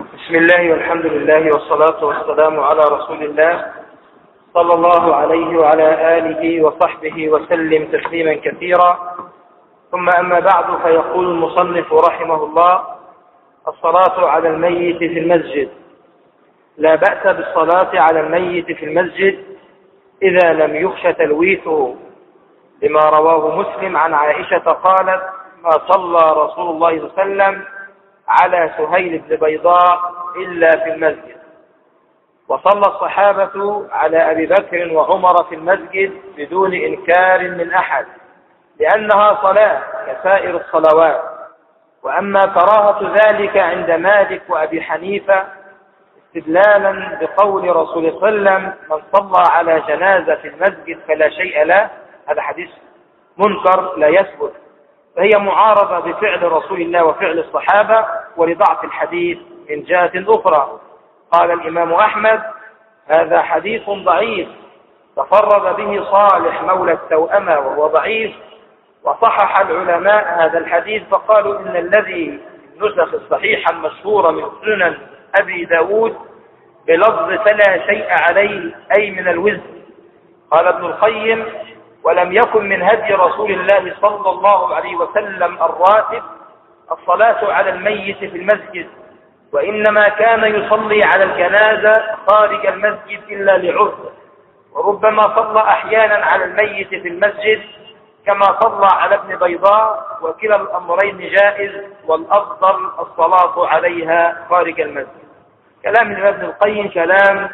بسم الله والحمد لله والصلاة والسلام على رسول الله صلى الله عليه وعلى آله وصحبه وسلم تسليما كثيرا. ثم أما بعد، فيقول المصنف رحمه الله: الصلاة على الميت في المسجد. لا بأس بالصلاة على الميت في المسجد إذا لم يخش تلويثه، لما رواه مسلم عن عائشة قالت: ما صلى رسول الله صلى الله عليه وسلم على سهيل بن بيضاء إلا في المسجد. وصلى الصحابة على أبي بكر وعمر في المسجد بدون إنكار من أحد، لأنها صلاة كسائر الصلوات. وأما كراهة ذلك عند مالك وأبي حنيفة استدلالا بقول رسول الله صلى الله عليه وسلم: من صلى على جنازة في المسجد فلا شيء له، هذا حديث منكر لا يثبت، فهي معارضة بفعل رسول الله وفعل الصحابة، ولضعف الحديث من جهة أخرى. قال الإمام أحمد: هذا حديث ضعيف تفرد به صالح مولى التوأمة وهو ضعيف. وصحح العلماء هذا الحديث فقالوا إن الذي نسخ الصحيحة المشهورة من سنن أبي داود بلفظ فلا شيء عليه أي من الوزن. قال ابن القيم: ولم يكن من هدي رسول الله صلى الله عليه وسلم الراتب الصلاة على الميت في المسجد، وإنما كان يصلي على الجنازة خارج المسجد إلا لعذر، وربما صلى أحيانا على الميت في المسجد كما صلى على ابن بيضاء، وكلا الأمرين جائز، والأفضل الصلاة عليها خارج المسجد. كلام ابن القيم كلام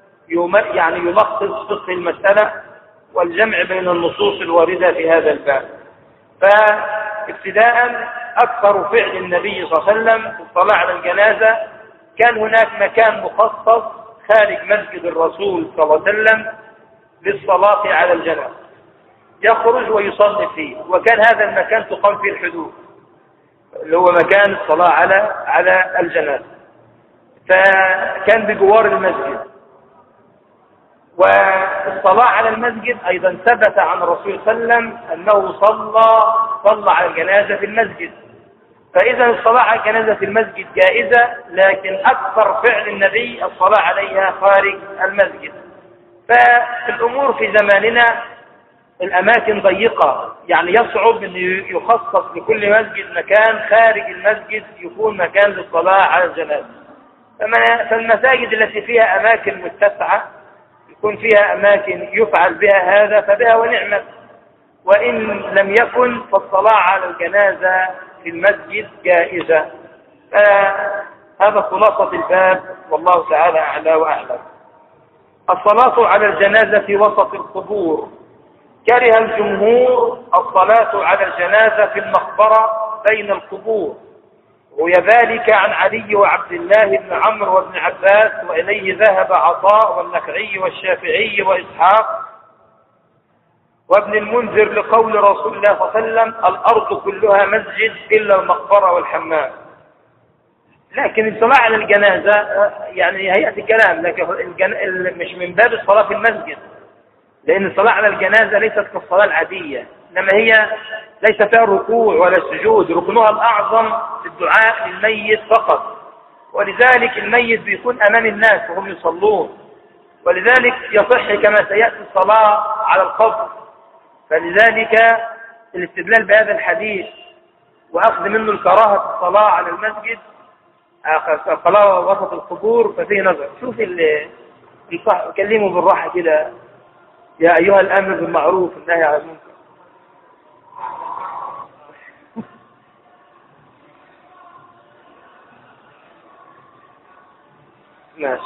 يلخص فقه المسألة والجمع بين النصوص الواردة في هذا الباب. فابتداء أكثر فعل النبي صلى الله عليه وسلم في الصلاة على الجنازة كان هناك مكان مخصص خارج مسجد الرسول صلى الله عليه وسلم للصلاة على الجنازة، يخرج ويصلي فيه، وكان هذا المكان تقام فيه الحدود اللي هو مكان الصلاة على الجنازة، فكان بجوار المسجد. والصلاة على المسجد أيضا ثبت عن الرسول صلى الله عليه وسلم أنه صلى على الجنازة في المسجد، فإذا الصلاة على الجنازة في المسجد جائزة، لكن أكثر فعل النبي الصلاة عليها خارج المسجد. فالأمور في زماننا الأماكن ضيقة، يعني يصعب أن يخصص لكل مسجد مكان خارج المسجد يكون مكان للصلاة على الجنازة. فالمساجد التي فيها أماكن متسعة يكون فيها أماكن يفعل بها هذا فبها ونعمة، وإن لم يكن فالصلاة على الجنازة في المسجد جائزة. هذا خلاصة الباب، والله تعالى أعلى وأعلم. الصلاة على الجنازة في وسط القبور. كره الجمهور الصلاة على الجنازة في المقبرة بين القبور، وذلك عن علي وعبد الله بن عمرو وابن عباس، وإليه ذهب عطاء والنخعي والشافعي وإسحاق وابن المنذر لقول رسول الله صلى الله عليه وسلم: الأرض كلها مسجد إلا المقبرة والحمام. لكن الصلاة على الجنازة يعني هيئة الكلام، لكن مش من باب الصلاة في المسجد، لأن الصلاة على الجنازة ليست كالصلاة العادية، إنما هي ليس فيها الركوع ولا السجود، ركنها الأعظم في الدعاء للميت فقط، ولذلك الميت بيكون أمام الناس وهم يصلون، ولذلك يصح كما سيأتي الصلاة على القبر. فلذلك الاستدلال بهذا الحديث وأخذ منه الكراهة الصلاة على المسجد، الصلاة وسط القبور، ففيه نظر. شوف كلموا بالراحة كده: يا أيها الأمر بالمعروف والنهي عن المنكر. ماشي.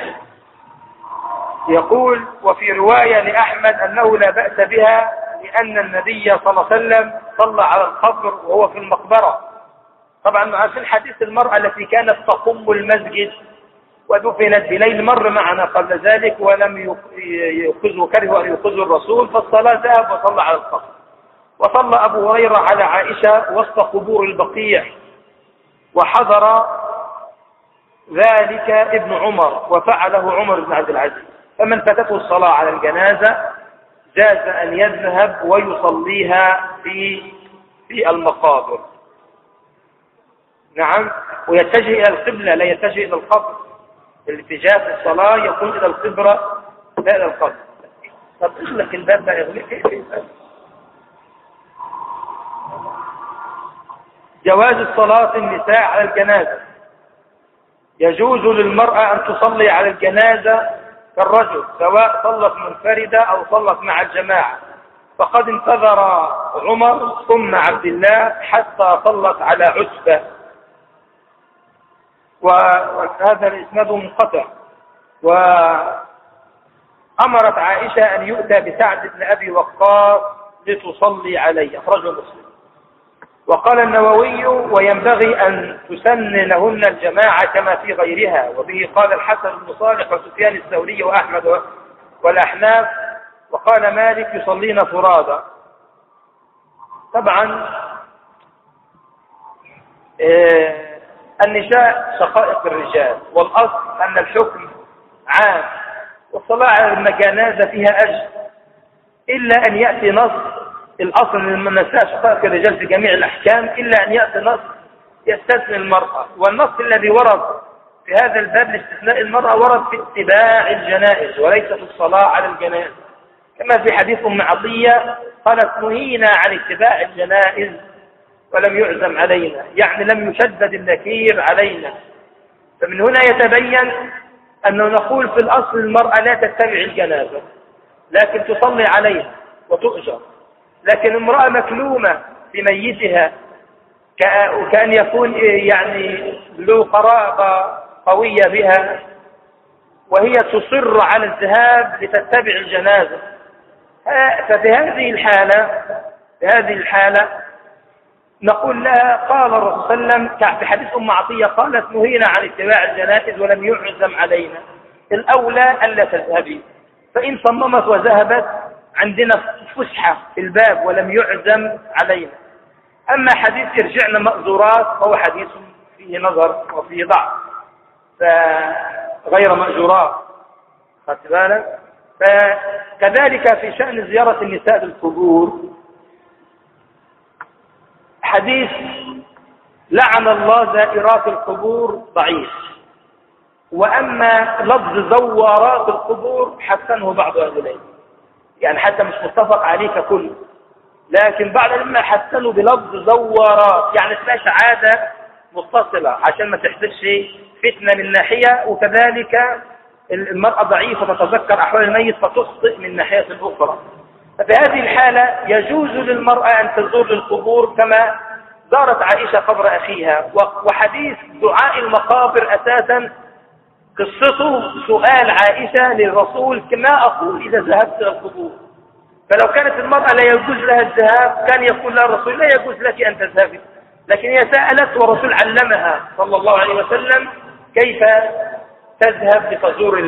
يقول: وفي رواية لأحمد أنه لا بأس بها، لأن النبي صلى الله عليه وسلم صلى على القبر وهو في المقبرة. طبعا عارفين حديث المرأة التي كانت تقم المسجد ودفنت بليل، مر معنا قبل ذلك، ولم كره أن يأخذه الرسول، فالصلاة ذهب وصلى على القبر. وصلى أبو هريرة على عائشة وسط قبور البقيع، وحضر ذلك ابن عمر وفعله عمر بن عبد العزيز. فمن فاتته الصلاة على الجنازة جاز أن يذهب ويصليها في المقابر. نعم، ويتجه إلى القبلة لا يتجه إلى القبر. الاتجاه في الصلاة يكون إلى القبلة لا إلى القبر. طب اغلق الباب بقى، اغلق الباب. جواز الصلاة النساء على الجنازة. يجوز للمرأة أن تصلي على الجنازة كالرجل، سواء صلت منفردة أو صلت مع الجماعة. فقد انتظر عمر ثم عبد الله حتى صلت على عتبة، وهذا الإسناد منقطع. وأمرت عائشة أن يؤتى بسعد بن أبي وقاص لتصلي عليه، أخرجه مسلم. وقال النووي: وينبغي أن تسن لهن الجماعة كما في غيرها. وبه قال الحسن بن صالح وسفيان الثوري وأحمد والأحناف. وقال مالك: يصلين فرادى. طبعا النساء شقائق الرجال، والأصل أن الحكم عام، والصلاة على الجنازة فيها أجر، إلا أن يأتي نص. الأصل أن النساء شقائق الرجال في جميع الأحكام، إلا أن يأتي نص يستثني المرأة. والنص الذي ورد في هذا الباب لاستثناء المرأة ورد في اتباع الجنائز وليس في الصلاة على الجنائز، كما في حديث أم عطية قالت: نهينا عن اتباع الجنائز ولم يعزم علينا، يعني لم يشدد النكير علينا. فمن هنا يتبين أنه نقول في الأصل المرأة لا تتبع الجنازة، لكن تصلي عليها وتؤجر. لكن امرأة مكلومة في ميتها، وكأن يكون يعني له قرابة قوية بها، وهي تصر على الذهاب لتتبع الجنازة، ففي هذه الحالة نقول لها: قال الرسول صلى الله عليه وسلم في حديث أم عطية قالت: نهينا عن اتباع الجنائز ولم يعزم علينا، الأولى ألا تذهبي. فإن صممت وذهبت عندنا فسحة في الباب ولم يعزم علينا. أما حديث ارجعنا مأزورات فهو حديث فيه نظر وفيه ضعف، فغير مأجورات، خدت بالك؟ فكذلك في شأن زيارة النساء للقبور، حديث لعن الله زائرات القبور ضعيف. وأما لفظ زوارات القبور حسنه بعض أهل العلم، يعني حتى مش متفق عليه ككل، لكن بعض العلماء حسنوا بلفظ زوارات، يعني تبقاش عادة متصلة عشان ما تحدثش فتنة من ناحية، وكذلك المرأة ضعيفة تتذكر أحوال الميت فتخطئ من ناحية أخرى. ففي هذه الحالة يجوز للمرأة أن تزور القبور كما زارت عائشة قبر أخيها. وحديث دعاء المقابر أساسا قصته سؤال عائشة للرسول: ما أقول إذا ذهبت إلى القبور؟ فلو كانت المرأة لا يجوز لها الذهاب كان يقول لها الرسول: لا يجوز لك أن تذهبي. لكن هي سألت والرسول علمها صلى الله عليه وسلم كيف تذهب لتزور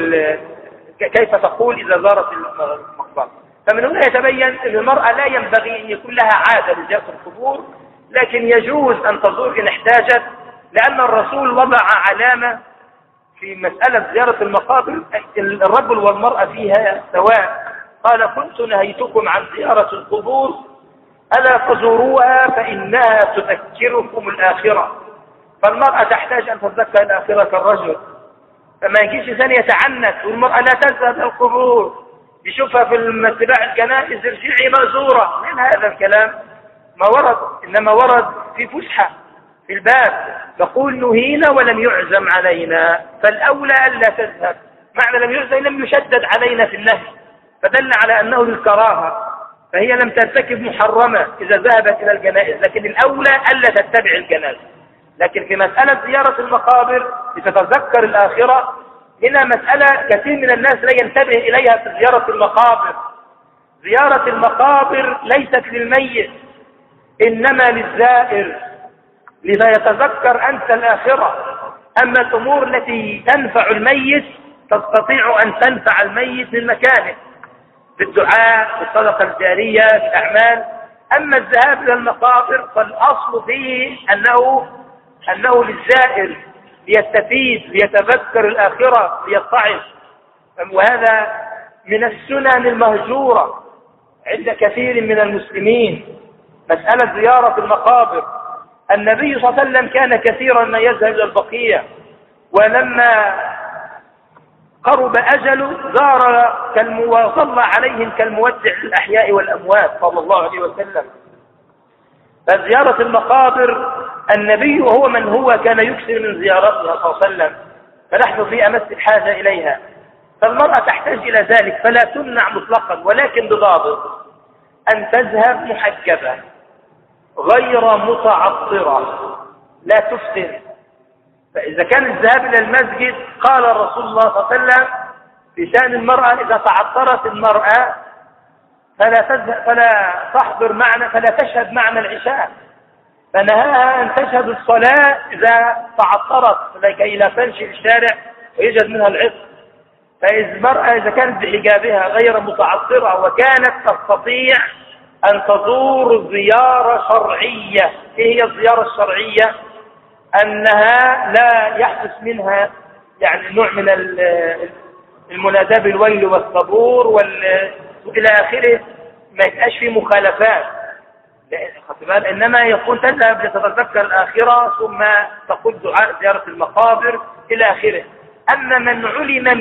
كيف تقول إذا زارت المقبرة. فمن هنا يتبين أن المرأة لا ينبغي أن يكون لها عادة لزيارة القبور، لكن يجوز أن تزور إن احتاجت، لأن الرسول وضع علامة في مسألة زيارة المقابر الرجل والمرأة فيها سواء. قال: كنت نهيتكم عن زيارة القبور ألا فزوروها فإنها تذكركم الآخرة. فالمرأة تحتاج أن تتذكر الآخرة كالرجل، فما يجيش ثاني يتعنت والمرأة لا تذهب إلى القبور، يشوفها في اتباع الجنائز: ارجعي مأزورة. من هذا الكلام ما ورد، إنما ورد في فسحة في الباب، نقول: نهينا ولم يعزم علينا، فالأولى ألا تذهب. معنى لم يعزم لم يشدد علينا في النهي، فدل على أنه للكراهة، فهي لم ترتكب محرمة إذا ذهبت إلى الجنائز، لكن الأولى ألا تتبع الجنائز. لكن في مسألة زيارة المقابر لتتذكر الآخرة، هنا مسألة كثير من الناس لا ينتبه إليها في زيارة المقابر. زيارة المقابر ليست للميت، إنما للزائر، لذا يتذكر أنت الآخرة. أما الأمور التي تنفع الميت تستطيع أن تنفع الميت من مكانه بالدعاء، بالصدقة الجارية، بالأعمال. أما الذهاب إلى المقابر فالأصل فيه أنه للزائر ليستفيد، ليتذكر الآخرة، ليتعظ. وهذا من السنن المهجورة عند كثير من المسلمين، مسألة زيارة المقابر. النبي صلى الله عليه وسلم كان كثيرا ما يذهب إلى البقيع، ولما قرب أجله زار وصلى عليهم كالمودع للأحياء والأموات صلى الله عليه وسلم. فزيارة المقابر النبي وهو من هو كان يكثر من زيارتها صلى الله عليه وسلم، فنحن في أمس الحاجة إليها. فالمرأة تحتاج إلى ذلك، فلا تمنع مطلقا، ولكن بضابط: أن تذهب محجبة غير متعطرة، لا تفتن. فإذا كان الذهاب إلى المسجد قال الرسول الله صلى الله عليه وسلم في شأن المرأة: إذا تعطرت المرأة فلا تحضر معنا، فلا تشهد معنا العشاء، فنهاها أن تشهد الصلاة إذا تعطرت لكي لا تمشي في الشارع ويوجد منها العطر. فإذا المرأة إذا كانت بحجابها غير متعطرة وكانت تستطيع أن تزور زيارة شرعية. إيه هي الزيارة الشرعية؟ أنها لا يحدث منها يعني نوع من المناداة بالويل والصبور وإلى آخره، ما يبقاش فيه مخالفات، إنما يكون تذهب لتتذكر الآخرة ثم تقول دعاء زيارة المقابر إلى آخره. أما من علم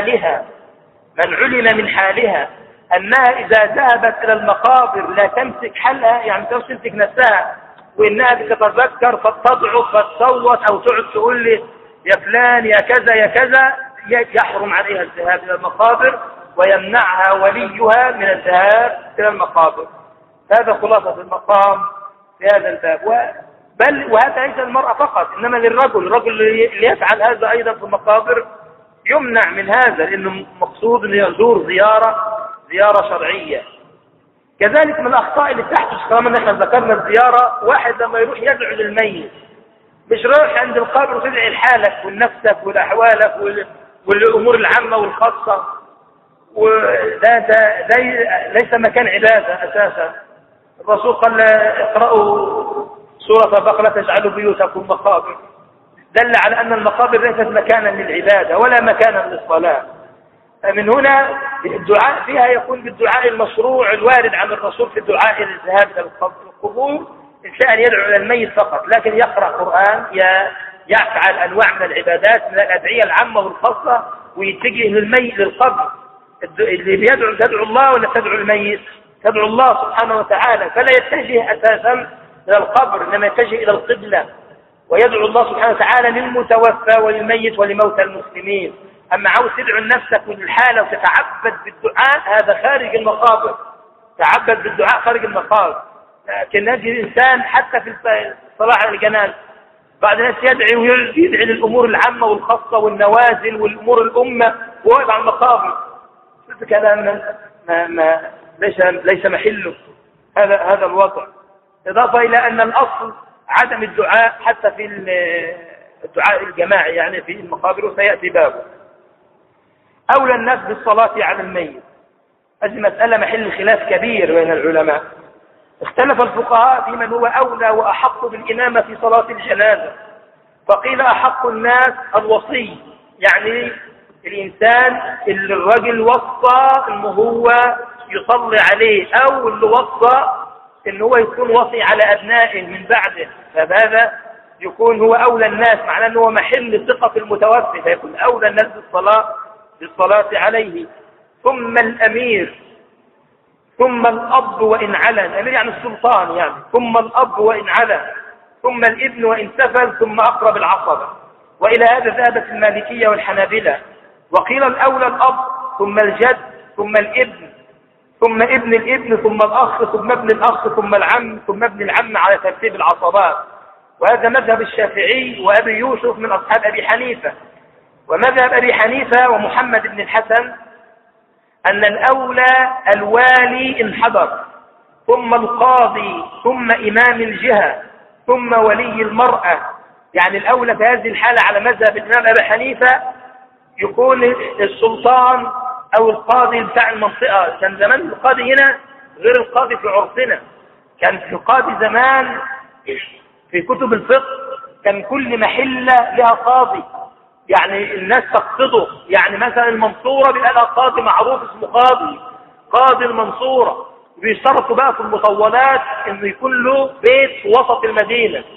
من حالها أنها إذا ذهبت إلى المقابر لا تمسك حالها، يعني تمسك نفسها، وإنها بتتذكر فتضعف فتصوت أو تقعد تقول لي يا فلان يا كذا يا كذا، يحرم عليها الذهاب إلى المقابر ويمنعها وليها من الذهاب إلى المقابر. هذا خلاصة المقام في هذا الباب. وهذا ليس المرأة فقط، إنما الرجل اللي يفعل هذا أيضا في المقابر يمنع من هذا، لأنه مقصود أن يزور زيارة شرعية. كذلك من الأخطاء اللي تحدث طالما نحن ذكرنا الزيارة، واحد لما يروح يدعو للميت مش رايح عند القبر وتدعي لحالك ولنفسك ولأحوالك والأمور العامة والخاصة، وده ليس مكان عبادة أساسا. الرسول قال: اقرأوا سورة البقرة تجعلوا بيوتكم مقابر، دل على أن المقابر ليست مكانا للعبادة ولا مكانا للصلاة. من هنا الدعاء فيها يكون بالدعاء المشروع الوارد عن الرسول في الدعاء للذهاب إلى القبور، إنسان يدعو إلى الميت فقط، لكن يقرأ قرآن، يفعل أنواع من العبادات من الأدعية العامة والخاصة، ويتجه للميت للقبر. اللي تدعو الله ولا تدعو الميت؟ تدعو الله سبحانه وتعالى، فلا يتجه أساسا إلى القبر، إنما يتجه إلى القبلة ويدعو الله سبحانه وتعالى للمتوفى وللميت ولموتى المسلمين. أما عاوز تدعو لنفسك وللحالة وتتعبد بالدعاء، هذا خارج المقابر، تعبد بالدعاء خارج المقابر. لكن نجد الإنسان حتى في الصلاة على الجنازة بعد الناس يدعي للأمور العامة والخاصة والنوازل والأمور الأمة وهو على المقابر. كلام ليس محله هذا الوضع. إضافة إلى أن الأصل عدم الدعاء حتى في الدعاء الجماعي، يعني في المقابر، وسيأتي بابه. أولى الناس بالصلاة على الميت، هذه مسألة محل خلاف كبير بين العلماء. اختلف الفقهاء في من هو أولى وأحق بالإمامة في صلاة الجنازة، فقيل أحق الناس الوصي، يعني الإنسان اللي الرجل وصى إنه هو يصلي عليه، أو اللي وصى إنه هو يكون وصي على أبنائه من بعده، فهذا يكون هو أولى الناس، معناه أنه هو محل ثقة المتوفي، فيكون أولى الناس بالصلاة عليه. ثم الأمير، ثم الأب وإن علا، الأمير يعني السلطان يعني، ثم الأب وإن علا، ثم الابن وإن سفل، ثم أقرب العصبة. وإلى هذا ذهبت المالكية والحنابلة. وقيل الأولى الأب، ثم الجد، ثم الابن، ثم ابن الابن، ثم الأخ، ثم ابن الأخ، ثم العم، ثم ابن العم، على ترتيب العصبات. وهذا مذهب الشافعي وأبي يوسف من أصحاب أبي حنيفة. ومذهب أبي حنيفة ومحمد بن الحسن أن الأولى الوالي إن حضر، ثم القاضي، ثم إمام الجهة، ثم ولي المرأة. يعني الأولى في هذه الحالة على مذهب الإمام أبي حنيفة يكون السلطان أو القاضي بتاع المنطقة. كان زمان القاضي هنا غير القاضي في عرفنا، كان في القاضي زمان في كتب الفقه كان كل محلة لها قاضي، يعني الناس تقصده. يعني مثلا المنصورة بيبقى لها قاضي معروف اسمه قاضي المنصورة. بيشترطوا بقى في المطولات انه يكون له بيت في وسط المدينة،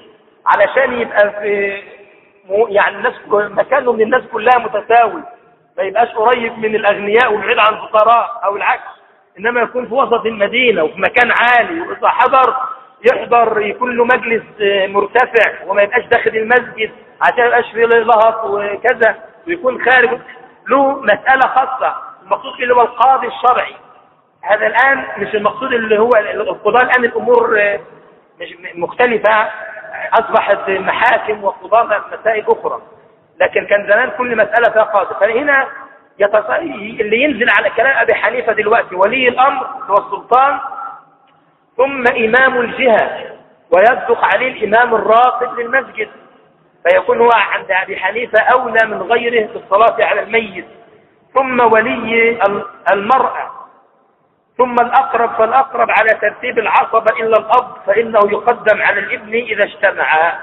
علشان يبقى في يعني الناس مكانه من الناس كلها متساوي، ما يبقاش قريب من الأغنياء وبعيد عن الفقراء أو العكس، إنما يكون في وسط المدينة وفي مكان عالي، وإذا حضر يحضر يكون له مجلس مرتفع وما يبقاش داخل المسجد عشان ما يبقاش فيه لهط وكذا، ويكون خارج له مسألة خاصة. المقصود اللي هو القاضي الشرعي. هذا الآن مش المقصود اللي هو القضاء، الآن الأمور مش مختلفة، أصبحت محاكم وقضاء مسائل أخرى، لكن كان زمان كل مسألة فيها قاضي. فهنا اللي ينزل على كلام أبي حنيفة دلوقتي ولي الأمر هو السلطان، ثم إمام الجهة، ويصدق عليه الإمام الراقب للمسجد، فيكون هو عند أبي حنيفة أولى من غيره بالصلاة على الميت، ثم ولي المرأة، ثم الأقرب فالأقرب على ترتيب العصبة إلا الأب فإنه يقدم على الابن إذا اجتمعا.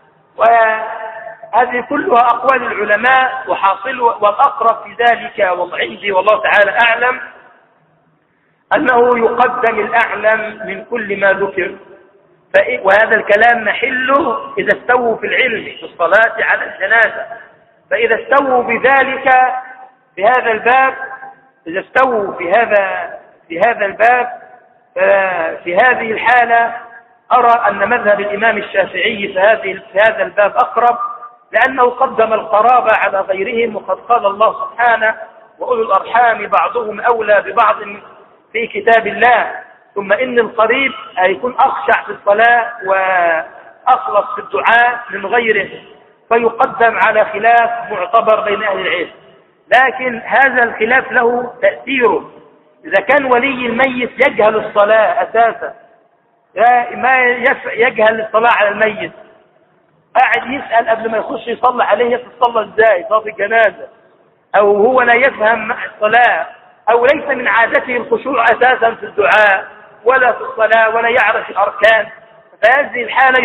وهذه كلها أقوال العلماء وحاصل، والأقرب في ذلك وعندي والله تعالى أعلم أنه يقدم الأعلم من كل ما ذكر. وهذا الكلام محله إذا استووا في العلم في الصلاة على الجنازة، فإذا استووا بذلك في هذا الباب، إذا استووا في هذا الباب، في هذه الحالة أرى أن مذهب الإمام الشافعي في هذا الباب أقرب، لأنه قدم القرابة على غيرهم، وقد قال الله سبحانه وأولو الأرحام بعضهم أولى ببعض في كتاب الله، ثم إن القريب هيكون أخشع في الصلاة وأخلص في الدعاء من غيره، فيقدم على خلاف معتبر بين أهل العلم. لكن هذا الخلاف له تأثيره. إذا كان ولي الميت يجهل الصلاة أساسا، ما يجهل الصلاة على الميت، قاعد يسأل قبل ما يخش يصلي عليه يتصلى ازاي صلاة الجنازة، أو هو لا يفهم الصلاة، أو ليس من عادته الخشوع أساسا في الدعاء ولا في الصلاة ولا يعرف الأركان، فهذه الحالة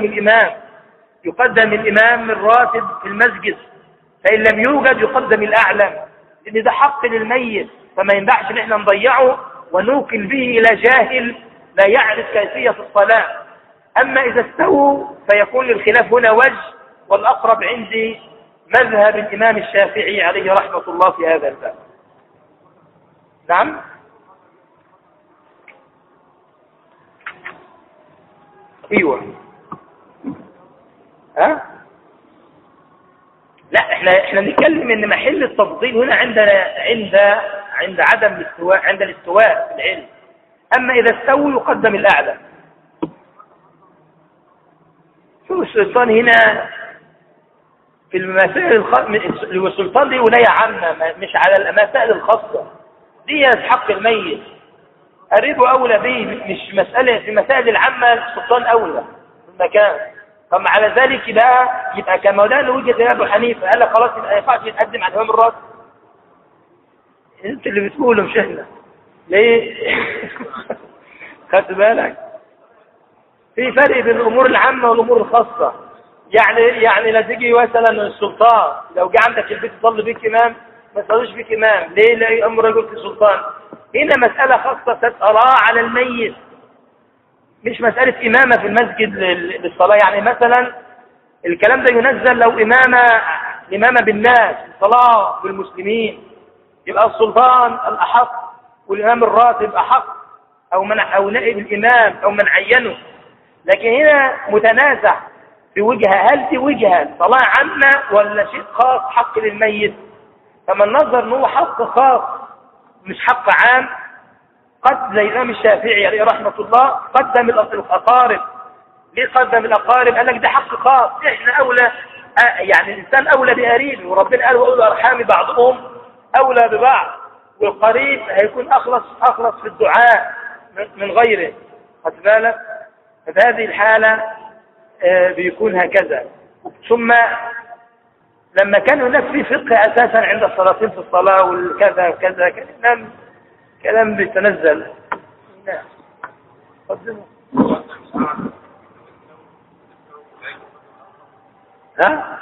يقدم الإمام الراتب في المسجد، فإن لم يوجد يقدم الأعلم، لأن ده حق للميت، فما ينبعش ان احنا نضيعه ونوكل به إلى جاهل لا يعرف كيفية الصلاة. أما إذا استووا فيكون للخلاف هنا وجه، والأقرب عندي مذهب الإمام الشافعي عليه رحمة الله في هذا الباب. نعم. ايوه. ها؟ لا، احنا نتكلم ان محل التفضيل هنا عند عدم الاستواء، عند الاستواء في العلم. اما اذا استووا يقدم الاعلى. شو السلطان هنا في المسائل السلطان دي ولاية عامة، مش على المسائل الخاصة دي، حق الميت قريبه أولى به، مش مسألة في مسائل العامة السلطان أولى في المكان. طب على ذلك يبقى كما ده وجهة أبو حنيفة قال لك خلاص يبقى ينفعش يتقدم على الإمام الراتب. انت اللي بتقوله مش احنا. ليه؟ خدت بالك؟ في فرق بين الأمور العامة والأمور الخاصة. يعني لا تيجي مثلا السلطان لو جه عندك البيت يصلي بيك إمام ما تصليش بيك إمام، ليه؟ لا أمر رجل في السلطان. هنا مسألة خاصة الصلاة على الميت، مش مسألة إمامة في المسجد للصلاة. يعني مثلا الكلام ده ينزل لو إمامة بالناس الصلاة بالمسلمين، يبقى السلطان الأحق والإمام الراتب أحق، أو نائب الإمام أو من عينه. لكن هنا متنازع في وجهة، هل دي وجهة صلاة عامة ولا شيء خاص حق للميت؟ فمن نظر أنه حق خاص مش حق عام، قد زي الإمام الشافعي عليه رحمة الله قدم الأقارب. ليه قدم الأقارب؟ قال لك ده حق خاص، إحنا أولى، يعني الإنسان أولى بقريبه، وربنا قال وأولو الأرحام بعضهم أولى ببعض، والقريب هيكون أخلص في الدعاء من غيره. خد بالك؟ ففي هذه الحالة بيكون هكذا. ثم لما كان هناك في فقه أساسا عند الصلاتين في الصلاة والكذا كذا كلام بيتنزل. نعم. قدموا. ها؟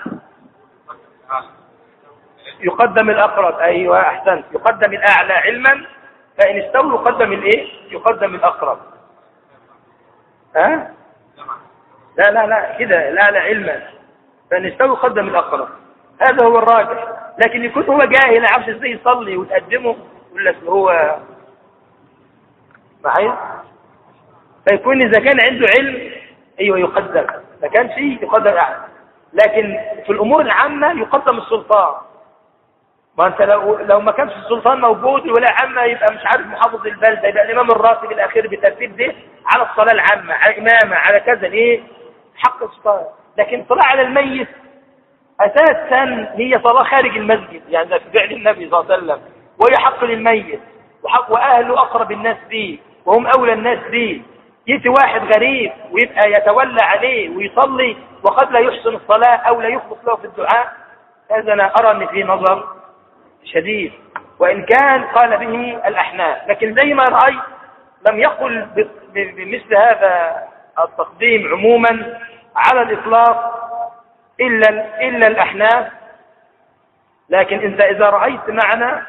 يقدم الأقرب. أيوة أحسنت. يقدم الأعلى علما، فإن استووا يقدم الإيه؟ يقدم الأقرب. ها؟ لا لا لا كده، لا لا علما، فنستوي قدم الأقرب، هذا هو الراجح. لكن يكون هو جاهل عارف ازاي يصلي وتقدمه يقول لك هو معايا، فيكون إذا كان عنده علم أيوه يقدم، ما كانش يقدم أحد. لكن في الأمور العامة يقدم السلطان. ما أنت لو ما كانش السلطان موجود ولا عامة يبقى مش عارف محافظ البلدة، يبقى الإمام الراتب الأخير بترتيب ده على الصلاة العامة، على إمامة، على كذا، ليه؟ حق السلطان. لكن صلاة على الميت أساسا هي صلاة خارج المسجد، يعني ده في فعل النبي صلى الله عليه وسلم، وهي حق للميت وأهله أقرب الناس به وهم أولى الناس به. يأتي واحد غريب ويبقى يتولى عليه ويصلي وقد لا يحسن الصلاة أو لا يخلص له في الدعاء، هذا أنا أرى أن فيه نظر شديد، وإن كان قال به الأحناف. لكن زي ما رأيت لم يقل بمثل هذا التقديم عموما على الإطلاق إلا الأحناف. لكن أنت إذا رأيت معنا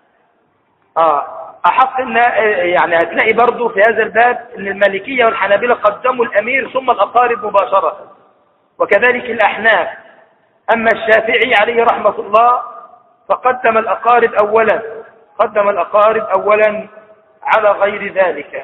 أحق إن يعني هتلاقي برضو في هذا الباب أن المالكية والحنابلة قدموا الأمير ثم الأقارب مباشرة، وكذلك الأحناف. أما الشافعي عليه رحمة الله فقدم الأقارب أولا، قدم الأقارب أولا على غير ذلك.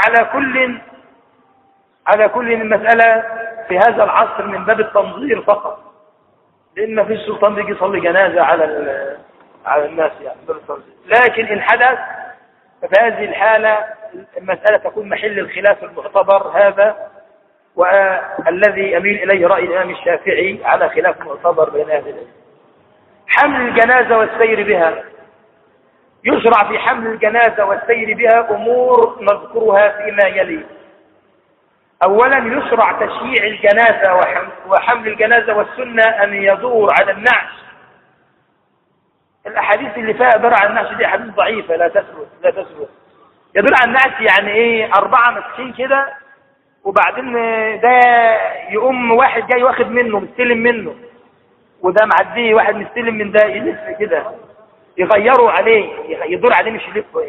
على كل المسألة في هذا العصر من باب التنظير فقط، لأن ما فيش سلطان بيجي يصلي جنازة على الناس يعني. لكن إن حدث ففي هذه الحالة المسألة تكون محل الخلاف المعتبر هذا، والذي أميل إليه رأي الإمام الشافعي على خلاف معتبر بين أهل العلم. حمل الجنازة والسير بها، يشرع في حمل الجنازة والسير بها أمور نذكرها فيما يلي. أولا يشرع تشييع الجنازة وحمل الجنازة، والسنة أن يدور على النعش. الأحاديث اللي فيها عبارة عن النعش دي أحاديث ضعيفة لا تثبت. يدور على النعش يعني إيه؟ 4 مسكين كده، وبعدين ده يقوم واحد جاي واخد منه مستلم منه، وده معديه واحد مستلم من ده يلف كده يغيروا عليه، يدور عليه مش يلف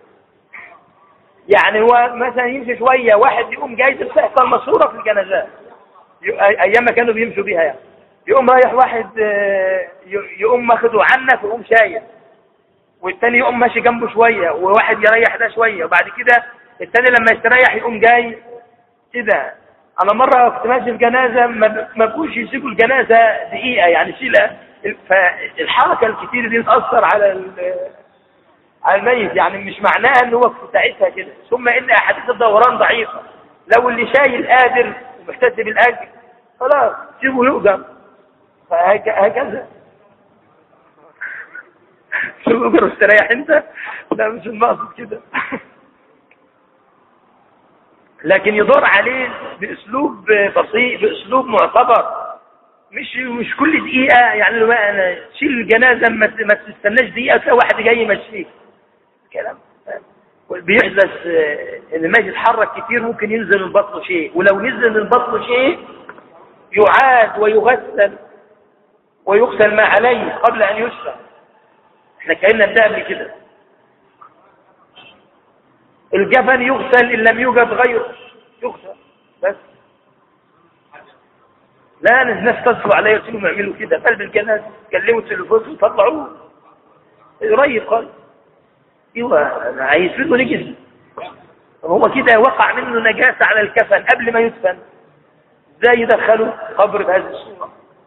يعني هو مثلا يمشي شوية واحد يقوم جاي تحصل مشهورة في الجنازات أيام ما كانوا بيمشوا بيها يعني. يقوم رايح واحد يقوم ماخده عنك ويقوم شايل، والتاني يقوم ماشي جنبه شوية، وواحد يريح ده شوية، وبعد كده التاني لما يستريح يقوم جاي كده. أنا مرة كنت ماشي الجنازة ما بقوش يسيبوا الجنازة دقيقة يعني شيلها، فالحركة الكتير دي تأثر على الميت، يعني مش معناها ان هو في ساعتها كده. ثم ان احاديث الدوران ضعيفة، لو اللي شايل قادر ومحتسب الاجر خلاص سيبه يؤجر، فهكذا شو اجر واستريح انت، لا مش المقصد كده. لكن يدور عليه باسلوب بسيط، باسلوب معتبر، مش كل دقيقة يعني لو انا شيل الجنازة ما تستناش دقيقة تلاقي واحد جاي يمشيك كلام. بيحدث ان الميت يتحرك كتير ممكن ينزل من بطنه شيء، ولو نزل من بطنه شيء يعاد ويغسل ويغسل ما عليه قبل ان يشرع. احنا كأننا ده قبل كده. الجفن يغسل ان لم يوجد غيره يغسل بس. لا الناس تصفوا عليه يقولوا يعملوا كده قلب الجنازه، كلموا التليفون وطلعوه قريب خالص. ايوه هيسلموا نجس، هو كده وقع منه نجاسه على الكفن قبل ما يدفن، ازاي يدخلوا قبر بهذه الصوره؟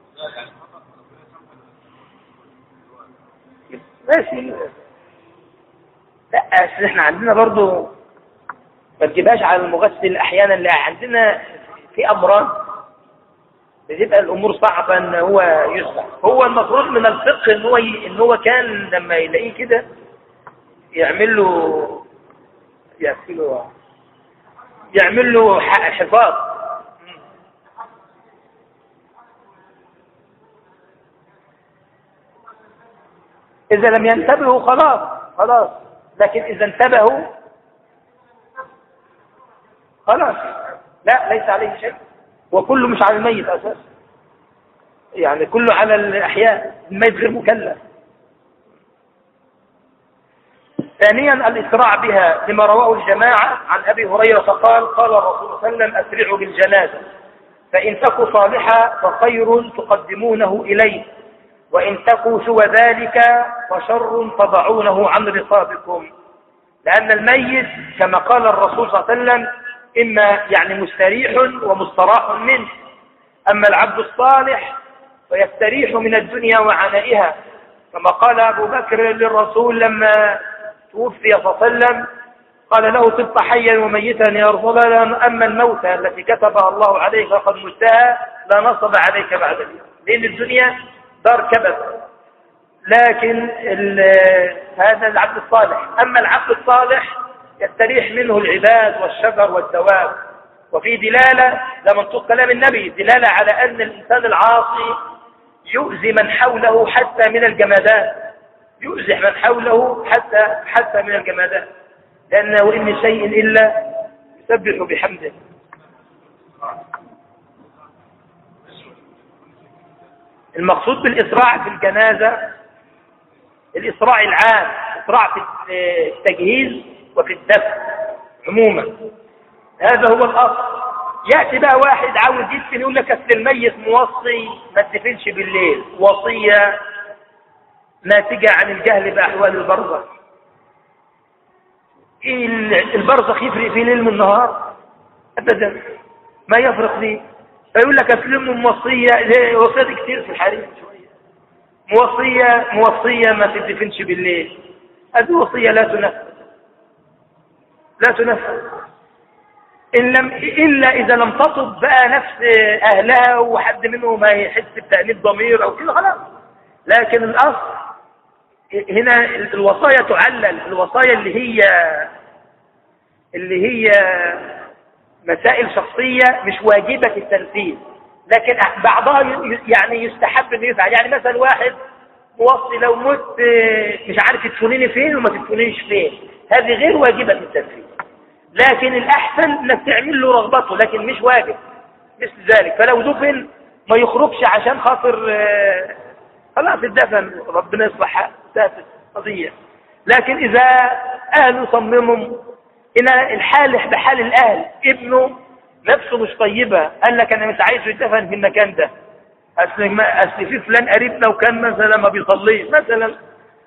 ماشي. لا احنا عندنا برضو ما تجيبهاش على المغسل احيانا، لا عندنا في امراض بتبقى الامور صعبه ان هو يصلح. هو المفروض من الفقه ان هو كان لما يلاقيه كده يعمل له حفاظ. اذا لم ينتبهوا خلاص، لكن اذا انتبهوا خلاص لا ليس عليه شيء، وكله مش على الميت اساسا، يعني كله على الاحياء، الميت غير مكلف. ثانيا الإسراع بها لما رواه الجماعة عن أبي هريرة قال قال الرسول صلى الله عليه وسلم أسرعوا بالجنازة فإن تكوا صالحا فخير تقدمونه إليه، وإن تكوا سوى ذلك فشر تضعونه عن رقابكم. لأن الميت كما قال الرسول صلى الله عليه وسلم إما يعني مستريح ومستراح منه، أما العبد الصالح فيستريح من الدنيا وعنائها، كما قال أبو بكر للرسول لما توفي صلى الله عليه وسلم قال له طبت حيا وميتا يا رسول الله، أما الموتى التي كتبها الله عليك فقد متها لا نصب عليك بعد اليوم، لأن الدنيا دار كبد. لكن هذا العبد الصالح. أما العبد الصالح يستريح منه العباد والشجر والدواب. وفي دلالة لمنطوق كلام النبي، دلالة على أن الإنسان العاصي يؤذي من حوله حتى من الجمادات، يؤذي من حوله حتى من الجمادات، لأنه وإن من شيء إلا يسبح بحمده. المقصود بالإسراع في الجنازة الإسراع العام، إسراع في التجهيز وفي الدفن عموما، هذا هو الأصل. يأتي بقى واحد عاوز يدفن يقول لك أصل الميت موصي ما تدفنش بالليل، وصية ناتجة عن الجهل بأحوال البرزخ. البرزخ يفرق في ليل من نهار؟ أبدا ما يفرق فيه. فيقول لك أسلموا موصية، وصية كتير في الحريم شوية، موصية ما تدفنش بالليل، هذه وصية لا تنفذ إلا إذا لم تطب بقى نفس أهلها وحد منهم ما يحس بتأنيب ضمير أو كده خلاص. لكن الأصل هنا الوصايا تعلل، الوصايا اللي هي مسائل شخصية مش واجبة التنفيذ، لكن بعضها يعني يستحب انه يفعل. يعني مثلا واحد موصي لو مت مش عارف تدفنيني فين وما تدفنيش فين، هذه غير واجبة التنفيذ، لكن الأحسن انك تعمل له رغبته، لكن مش واجب مثل ذلك. فلو دفن ما يخرجش عشان خاطر خلاص الدفن ربنا يصلح قضية. لكن إذا أهله صمموا إلى الحال بحال الأهل، ابنه نفسه مش طيبة قال لك أنا مش عايزه يدفن في المكان ده، أصل في فلان قريبنا وكان مثلا ما بيصليش مثلا.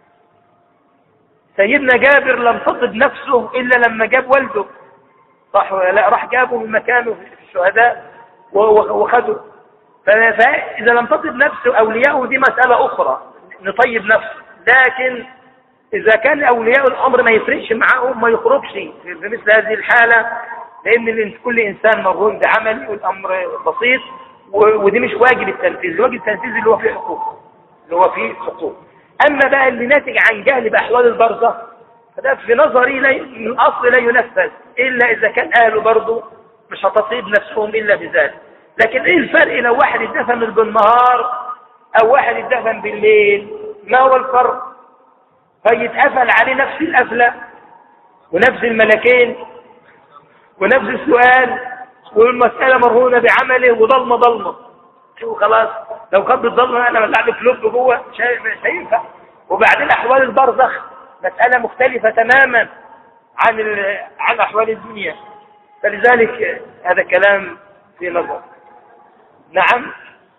سيدنا جابر لم تطب نفسه إلا لما جاب والده، صح ولا لا؟ راح جابه من مكانه في الشهداء وخده. فإذا لم تطب نفسه أولياءه دي مسألة أخرى، نطيب نفسه. لكن إذا كان أولياء الأمر ما يفرقش معهم ما يخرجش في مثل هذه الحالة، لأن كل إنسان مرهون بعمله والأمر بسيط، ودي مش واجب التنفيذ. الواجب التنفيذ اللي هو فيه حقوق. أما بقى اللي ناتج عن جهل بأحوال البرزخ فده في نظري من الأصل لا ينفذ إلا إذا كان أهله برضه مش هتصيب نفسهم إلا بذلك. لكن إيه الفرق لو واحد يدفن بالنهار أو واحد يدفن بالليل؟ ما هو الفرق؟ فيتقفل عليه نفس القفلة ونفس الملكين ونفس السؤال، والمسألة مرهونة بعمله وضلمة وخلاص. لو كانت بالضلمة أنا بلعب كلوب جوه مش هينفع. وبعدين أحوال البرزخ مسألة مختلفة تماما عن أحوال الدنيا، فلذلك هذا كلام في نظر. نعم،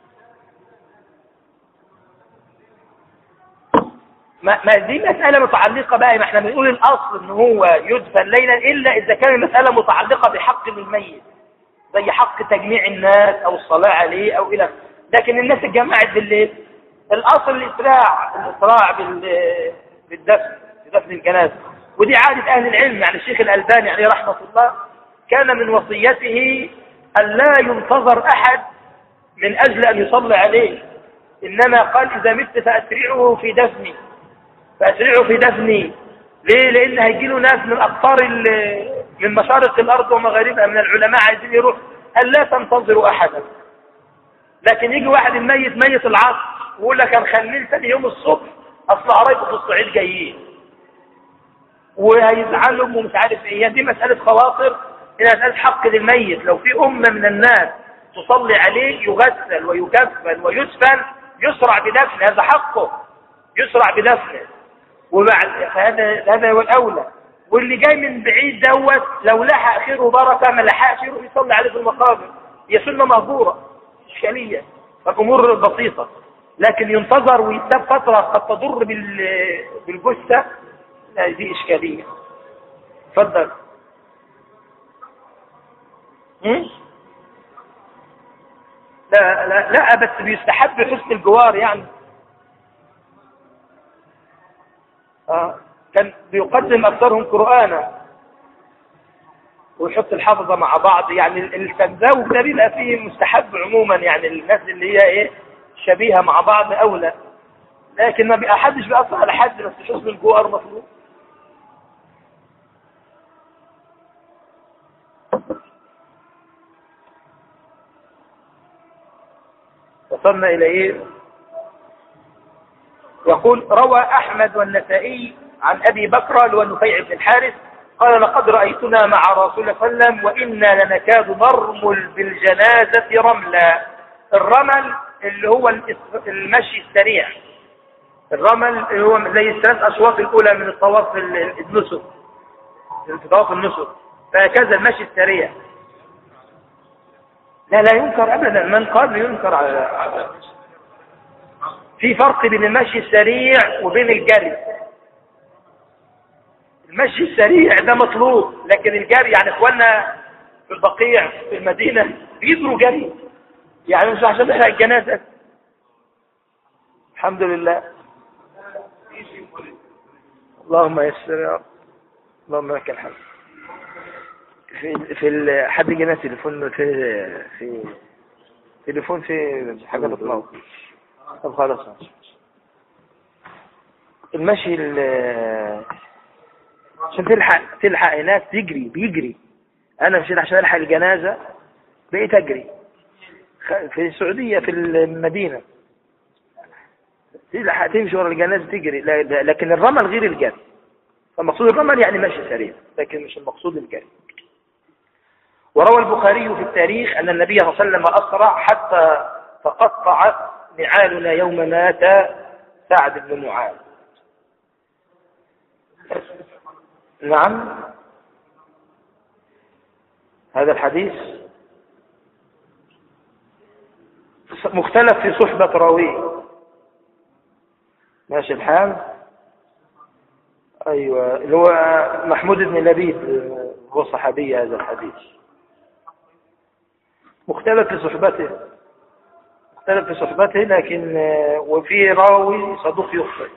ما دي مسألة متعلقة بقى، ما احنا بنقول الأصل ان هو يدفن ليلا إلا إذا كان المسألة متعلقة بحق للميت زي حق تجميع الناس أو الصلاة عليه أو إلى. لكن الناس اتجمعت بالليل، الأصل الإسراع بدفن الجنازة. ودي عادة أهل العلم. يعني الشيخ الألباني عليه رحمة الله كان من وصيته أن لا ينتظر أحد من أجل أن يصلي عليه، إنما قال إذا مت فأسرعه في دفني. ليه؟ لأن هيجيله ناس من أقطار من مشارق الأرض ومغاربها من العلماء عايزين يروح، قال لا تنتظروا أحدا. لكن يجي واحد ميت العصر ويقول لك هنخليه ثاني يوم الصبح أصل قرايبه في الصعيد جايين وهيزعلهم ومش عارف إيه. دي مسألة خواطر، إنها مسألة حق للميت. لو في أمة من الناس تصلي عليه يغسل ويكفن ويدفن يسرع بدفنه، هذا حقه يسرع بدفنه. هذا هو الأولى. واللي جاي من بعيد دوت لو لحق خيره بركة، ما لحقش يروح يصلي عليه في المقابر هي سنة مهجورة إشكالية، الأمور بسيطة، لكن ينتظر ويتساب فترة قد تضر بالجثة، لا دي إشكالية. اتفضل. لا لا لا، بس بيستحب حسن الجوار يعني. كان بيقدم أكثرهم قرآنا ويحط الحافظة مع بعض، يعني التزاوج ده بيبقى فيه مستحب عموما، يعني الناس اللي هي ايه شبيهة مع بعض أولى، لكن ما بيبقى حدش بيأثر على حد، بس حسن الجوار مطلوب. وصلنا إلى إيه؟ يقول روى أحمد والنسائي عن أبي بكر ونفيع بن الحارث قال لقد رأيتنا مع رسول الله صلى الله عليه وسلم وإنا لنكاد نرمل بالجنازة رملا. الرمل اللي هو المشي السريع، الرمل اللي هو زي الثلاث أشواط الأولى من الطواف النسك، في طواف النسك، فهكذا المشي السريع. لا لا ينكر أبدا، من قال ينكر على في فرق بين المشي السريع وبين الجري. المشي السريع ده مطلوب، لكن الجري يعني اخواننا في البقيع في المدينة بيجروا جري، يعني مش عشان نحرق الجنازة. الحمد لله، اللهم يسر يا رب، اللهم لك الحمد. في حد جينا تليفون في تليفون في حاجة بتنور. طب خلاص المشي عشان تلحق هناك بيجري. انا مشيت عشان الحق الجنازة بقيت اجري في السعودية في المدينة، تلحق تمشي ورا الجنازة تجري، لكن الرمل غير الجري. فالمقصود الرمل يعني مشي سريع، لكن مش المقصود الجري. وروى البخاري في التاريخ أن النبي صلى الله عليه وسلم أسرع حتى تقطع نعالنا يوم مات سعد بن معاذ. نعم، هذا الحديث مختلف في صحبة راويه. ماشي الحال. أيوة، اللي هو محمود بن لبيد هو صحابي هذا الحديث. مختلف في صحبته، لكن وفي راوي صدوق يخطئ،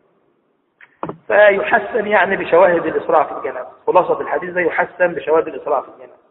فيحسن يعني بشواهد الإسراع في الجنازة. خلاصة الحديث ده يحسن بشواهد الإسراع في الجنازة.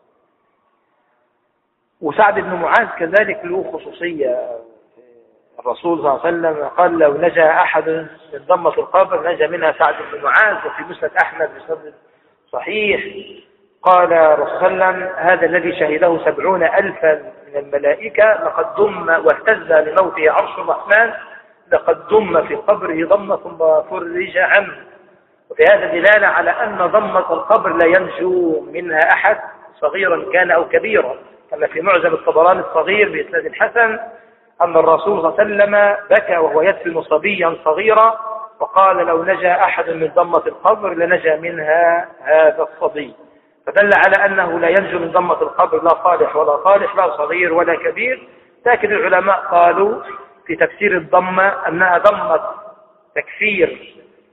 وسعد بن معاذ كذلك له خصوصية. الرسول صلى الله عليه وسلم قال لو نجا أحد من ضمة القبر نجا منها سعد بن معاذ. وفي مسند أحمد بسند صحيح قال الرسول صلى الله عليه وسلم هذا الذي شهده 70,000 من الملائكة لقد ضم واهتز لموته عرش الرحمن لقد ضم في قبره ضمة ثم فرج عنه. وفي هذا دلالة على أن ضمة القبر لا ينجو منها أحد صغيرا كان أو كبيرا، كما في معجم الطبراني الصغير بإسناد حسن أن الرسول صلى الله عليه وسلم بكى وهو يدفن صبيا صغيرا وقال لو نجا أحد من ضمة القبر لنجا منها هذا الصبي، فدل على أنه لا ينجو من ضمة القبر لا صالح ولا طالح، لا صغير ولا كبير. لكن العلماء قالوا في تفسير الضمة أنها ضمة تكفير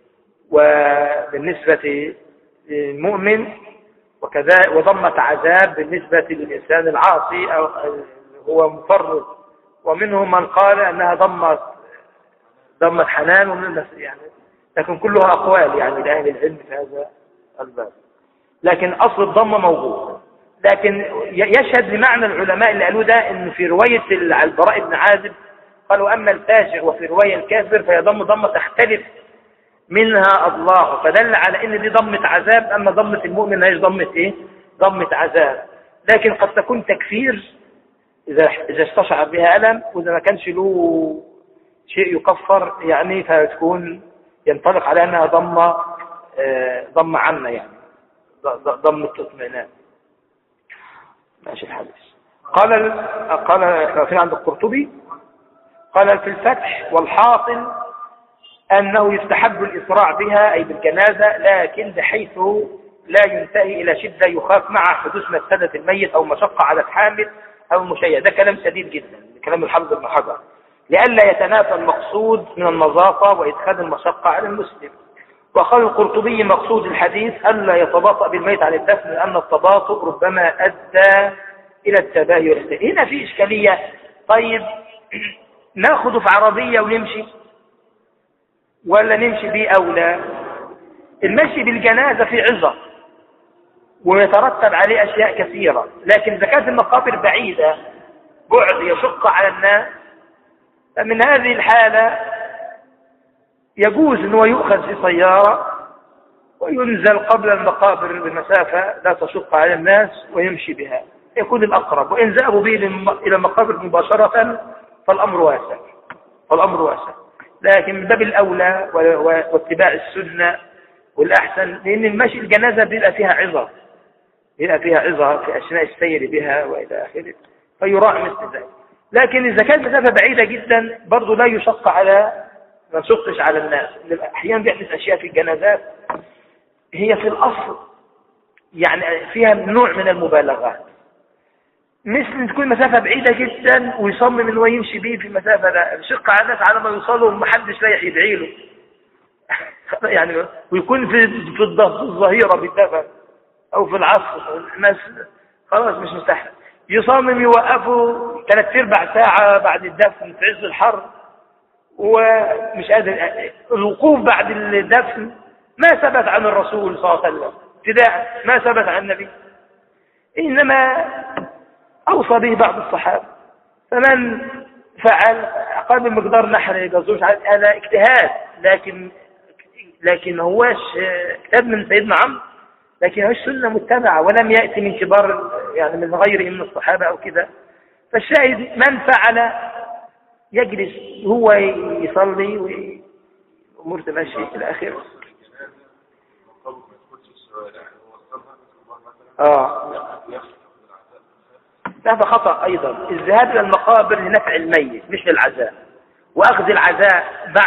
وبالنسبة للمؤمن، وكذا وضمة عذاب بالنسبة للإنسان العاصي أو هو مفرط. ومنهم من قال أنها ضمة حنان، ومن يعني لكن كلها أقوال يعني لأهل العلم في هذا الباب، لكن أصل الضمة موجود. لكن يشهد لمعنى العلماء اللي قالوا ده إن في رواية البراء بن عازب قالوا أما الفاجر وفي رواية الكافر فهي ضمة تختلف منها أضلاع، فدل على إن دي ضمة عذاب، أما ضمة المؤمن هي ضمة إيه؟ ضمة عذاب. لكن قد تكون تكفير إذا استشعر بها ألم، وإذا ما كانش له شيء يكفر يعني فتكون ينطلق على أنها ضمة عامة، يعني ضمة اطمئنان. ماشي الحديث. قال في عند القرطبي قال في الفتح والحاصل أنه يستحب الإسراع بها أي بالجنازة، لكن بحيث لا ينتهي إلى شدة يخاف مع حدوث مفسدة الميت أو مشقة على الحامل أو المشيع. ده كلام شديد جدا، كلام الحافظ ابن حجر، لئلا يتنافى المقصود من النظافة وإدخال المشقة على المسلم. وقال القرطبي مقصود الحديث ألا يتباطأ بالميت عن الدفن، لأن التباطؤ ربما أدى إلى التباهي والاستهزاء. هنا في إشكالية. طيب ناخده في عربية ونمشي ولا نمشي بيه أولى؟ المشي بالجنازة في عظة ويترتب عليه أشياء كثيرة، لكن إذا كانت المقابر بعيدة بعد يشق على الناس، فمن هذه الحالة يجوز أنه يؤخذ في سيارة وينزل قبل المقابر بمسافة لا تشق على الناس ويمشي بها، يكون الأقرب. وإن ذهبوا به إلى المقابر مباشرة فالأمر واسع، فالأمر واسع، لكن من باب الأولى واتباع السنة والأحسن، لأن المشي الجنازة بيبقى فيها عظة، بيبقى فيها عظة في أثناء السير بها وإلى آخره، فيراعي مثل ذلك. لكن إذا كانت مسافة بعيدة جدا برضه لا يشق على، ما نشقش على الناس. أحيانا بيحدث أشياء في الجنازات هي في الأصل يعني فيها نوع من المبالغات، مثل تكون مسافة بعيدة جدا ويصمم انه يمشي بيه في مسافة لا يشق على الناس على ما يوصلوا ومحدش لا يدعي له يعني، ويكون في الظهيرة بالدفن او في العصر الناس خلاص مش مستحيل، يصمم يوقفوا 3/4 ساعة بعد الدفن في عز الحر ومش قادر. الوقوف بعد الدفن ما ثبت عن الرسول صلى الله عليه وسلم ابتداء، ما ثبت عن النبي، إنما أوصى به بعض الصحابة. فمن فعل أقل من مقدار نحر يقصوش هذا اجتهاد، لكن هواش كتاب من سيدنا عمرو، لكن هوش سنة متبعة ولم يأتي من كبار يعني من غيره من الصحابة أو كذا. فالشاهد من فعل يجلس هو يصلي وأمور تمشي إلى آخره. هذا خطأ أيضا، الذهاب إلى المقابر لنفع الميت مش للعزاء، وأخذ العزاء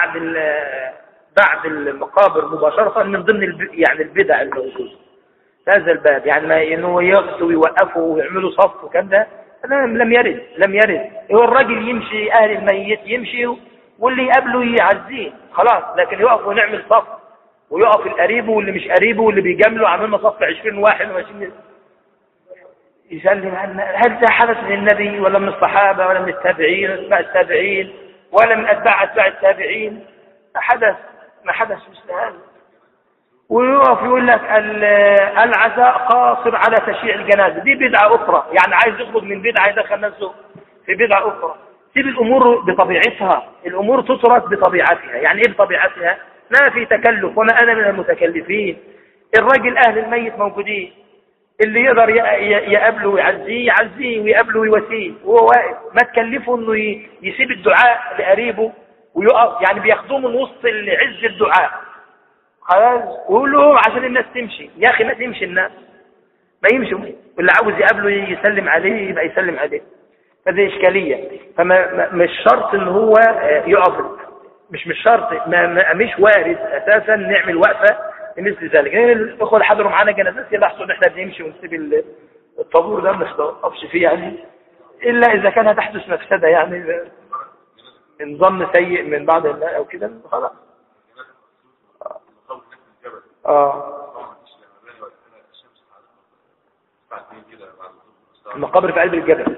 بعد المقابر مباشرة من ضمن يعني البدع الموجودة هذا الباب، يعني ما إنه يغسوا ويوقفوا ويعملوا صف وكذا، لم يرد. هو الرجل يمشي، أهل الميت يمشي واللي يقابله يعزيه خلاص، لكن يقف ونعمل صف ويقف القريب واللي مش قريبه واللي بيجامله، عملنا صف 20 واحد وماشيين يسلم عنه. هل ده حدث من النبي ولا من الصحابة ولا من التابعين واتباع التابعين ولا من أتباع التابعين؟ ما حدث مثل هذا. ويقف يقول لك العزاء قاصر على تشييع الجنازة، دي بدعة أخرى، يعني عايز يخرج من بدعة يدخل نفسه في بدعة أخرى. سيب الأمور بطبيعتها، الأمور تترك بطبيعتها. يعني إيه بطبيعتها؟ ما في تكلف، وما أنا من المتكلفين. الراجل أهل الميت موجودين، اللي يقدر يقابله ويعزيه ويقابله ويواسيه وهو واقف، ما تكلفه انه يسيب الدعاء لقريبه ويقف، يعني بياخدوه من وسط عز الدعاء خلاص ويقول له عشان الناس تمشي. يا اخي ما تمشي الناس، ما يمشوا، واللي عاوز يقابله يسلم عليه يبقى يسلم عليه. هذه اشكاليه. فما مش شرط ان هو يقف، مش شرط، مش وارد اساسا نعمل وقفه مثل ذلك. الاخوه اللي حضروا معانا جنازات يلاحظوا ان احنا بنمشي ونسيب الطابور ده، ما نقفش فيه يعني، الا اذا كان هتحدث مفسده يعني نظام سيء من بعض الناس او كده خلاص. المقابر في قلب الجبل.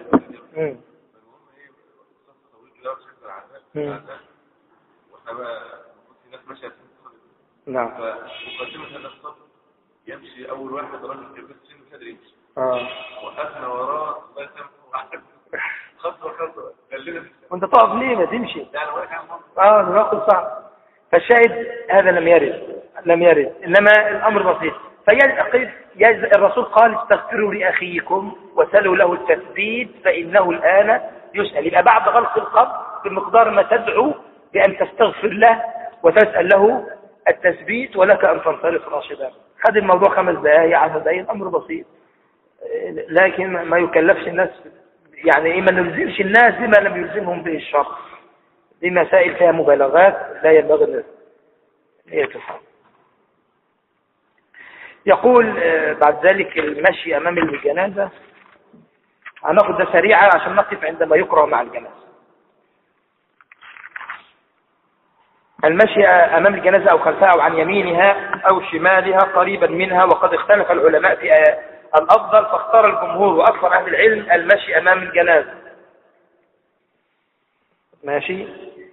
نعم. فمقدمة هذا الصف يمشي أول واحد رجل كبير السن مش قادر يمشي. وقفنا وراه الله يسامحه خطوة قال لنا وأنت تقف ليه ما تمشي؟ ناخذ صعب. فالشاهد هذا لم يرد، إنما الأمر بسيط. الرسول قال استغفروا لأخيكم وسلوا له التثبيت فإنه الآن يسأل. يبقى بعد غلق القبر بمقدار ما تدعو بأن تستغفر له وتسأل له التثبيت ولك أن تنصرف راشدا. هذا الموضوع 5 دقائق 10 دقائق، الأمر بسيط، لكن ما يكلفش الناس، يعني ما نلزمش الناس بما لم يلزمهم به الشرع. دي مسائل فيها مبالغات لا ينبغي هي تفهم. يقول بعد ذلك المشي أمام الجنازة. هناخد ده سريعا عشان نقف عندما يقرأ مع الجنازة. المشي أمام الجنازة أو خلفها أو عن يمينها أو شمالها قريبا منها. وقد اختلف العلماء في الأفضل، فاختار الجمهور وأكثر أهل العلم المشي أمام الجنازة. ماشي.